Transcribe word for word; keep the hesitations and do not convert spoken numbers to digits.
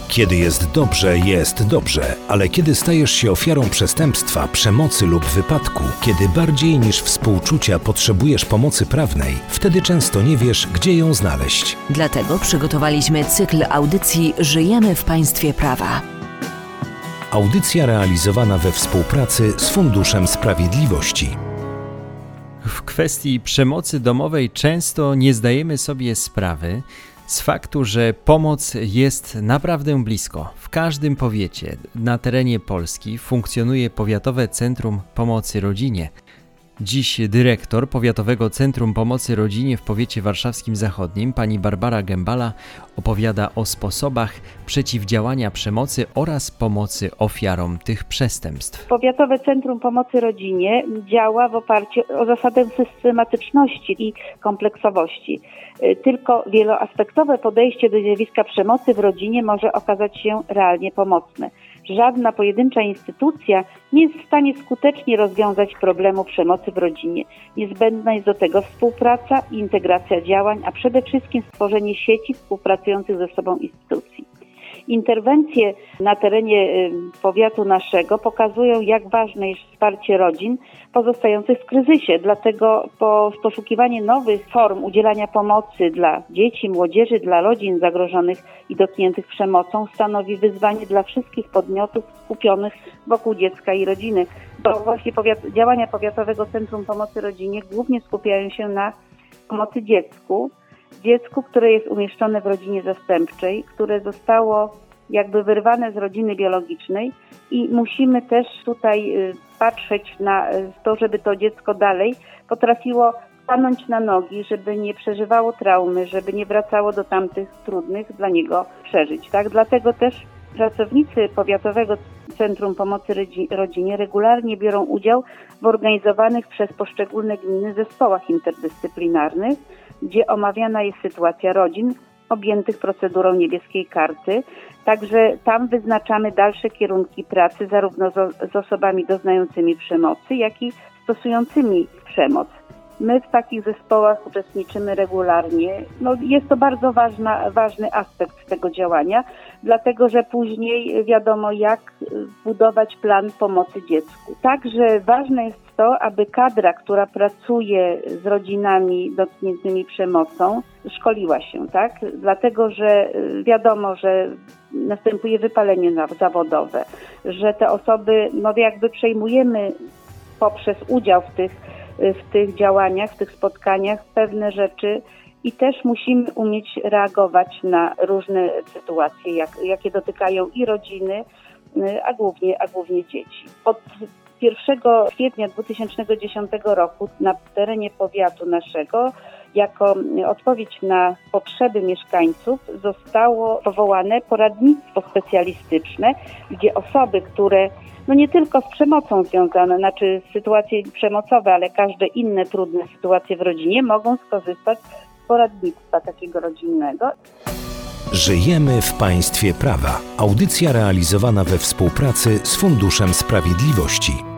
Kiedy jest dobrze, jest dobrze, ale kiedy stajesz się ofiarą przestępstwa, przemocy lub wypadku, kiedy bardziej niż współczucia potrzebujesz pomocy prawnej, wtedy często nie wiesz, gdzie ją znaleźć. Dlatego przygotowaliśmy cykl audycji Żyjemy w Państwie Prawa. Audycja realizowana we współpracy z Funduszem Sprawiedliwości. W kwestii przemocy domowej często nie zdajemy sobie sprawy z faktu, że pomoc jest naprawdę blisko. W każdym powiecie na terenie Polski funkcjonuje Powiatowe Centrum Pomocy Rodzinie. Dziś dyrektor Powiatowego Centrum Pomocy Rodzinie w powiecie warszawskim zachodnim, pani Barbara Gębala, opowiada o sposobach przeciwdziałania przemocy oraz pomocy ofiarom tych przestępstw. Powiatowe Centrum Pomocy Rodzinie działa w oparciu o zasadę systematyczności i kompleksowości. Tylko wieloaspektowe podejście do zjawiska przemocy w rodzinie może okazać się realnie pomocne. Żadna pojedyncza instytucja nie jest w stanie skutecznie rozwiązać problemu przemocy w rodzinie. Niezbędna jest do tego współpraca i integracja działań, a przede wszystkim stworzenie sieci współpracujących ze sobą instytucji. Interwencje na terenie powiatu naszego pokazują, jak ważne jest wsparcie rodzin pozostających w kryzysie. Dlatego po poszukiwanie nowych form udzielania pomocy dla dzieci, młodzieży, dla rodzin zagrożonych i dotkniętych przemocą stanowi wyzwanie dla wszystkich podmiotów skupionych wokół dziecka i rodziny. Bo właśnie powiat, działania Powiatowego Centrum Pomocy Rodzinie głównie skupiają się na pomocy dziecku, dziecku, które jest umieszczone w rodzinie zastępczej, które zostało jakby wyrwane z rodziny biologicznej i musimy też tutaj patrzeć na to, żeby to dziecko dalej potrafiło stanąć na nogi, żeby nie przeżywało traumy, żeby nie wracało do tamtych trudnych dla niego przeżyć. Tak? Dlatego też pracownicy Powiatowego Centrum Pomocy Rodzinie regularnie biorą udział w organizowanych przez poszczególne gminy zespołach interdyscyplinarnych, gdzie omawiana jest sytuacja rodzin objętych procedurą niebieskiej karty. Także tam wyznaczamy dalsze kierunki pracy zarówno z, z osobami doznającymi przemocy, jak i stosującymi przemoc. My w takich zespołach uczestniczymy regularnie. No, jest to bardzo ważna, ważny aspekt tego działania, dlatego że później wiadomo, jak budować plan pomocy dziecku. Także ważne jest to, aby kadra, która pracuje z rodzinami dotkniętymi przemocą, szkoliła się, tak? Dlatego że wiadomo, że następuje wypalenie zawodowe, że te osoby, no jakby przejmujemy poprzez udział w tych w tych działaniach, w tych spotkaniach pewne rzeczy i też musimy umieć reagować na różne sytuacje, jak, jakie dotykają i rodziny, a głównie, a głównie dzieci. Od pierwszego kwietnia dwa tysiące dziesiątego roku na terenie powiatu naszego jako odpowiedź na potrzeby mieszkańców zostało powołane poradnictwo specjalistyczne, gdzie osoby, które no nie tylko z przemocą związane, znaczy sytuacje przemocowe, ale każde inne trudne sytuacje w rodzinie mogą skorzystać z poradnictwa takiego rodzinnego. Żyjemy w Państwie Prawa. Audycja realizowana we współpracy z Funduszem Sprawiedliwości.